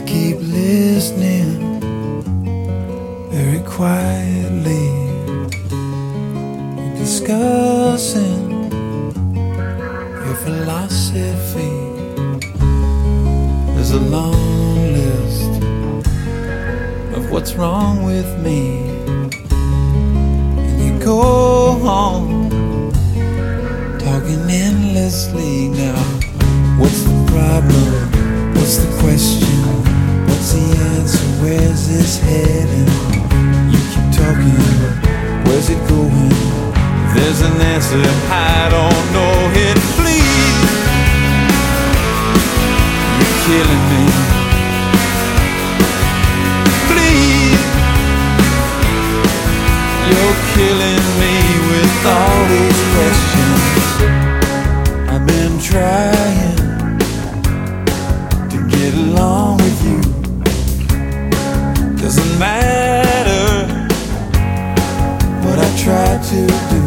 keep listening very quietly. You're discussing your philosophy. There's a long list of what's wrong with me, and you go on talking endlessly. Now, what's the problem? What's the question? What's the answer? Where's this heading? You keep talking, where's it going? If there's an answer, I don't know it. Please, you're killing me. Please, you're killing me with all these questions. I've been trying to get along with you. Doesn't matter what I try to do.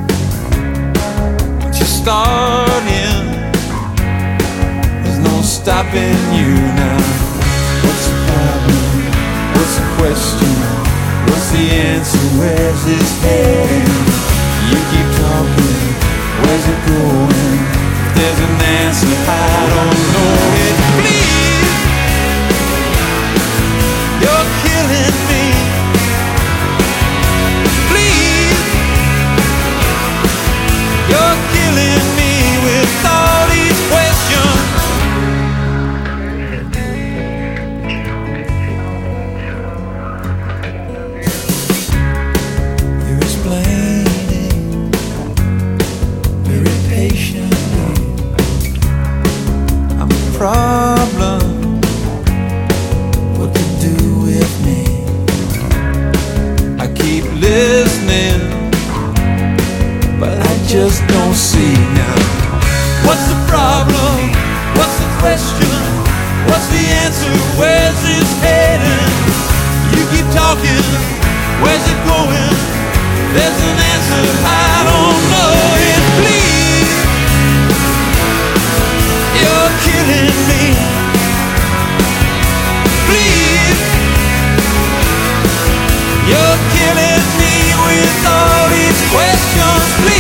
But you're starting, there's no stopping you now. What's the problem? What's the question? What's the answer? Where's this heading? You keep talking, where's it going? If there's an answer, I don't know it. Please, you're killing me. Please, you're killing me with all these questions. You're explaining very patiently. I'm a problem. What to do with me? I keep listening, but I just don't see now. What's the problem? What's the question? What's the answer? Where's this heading? You keep talking, where's it going? There's an answer, I don't know it. Please, you're killing me. Please, you're killing me with all these questions. Please.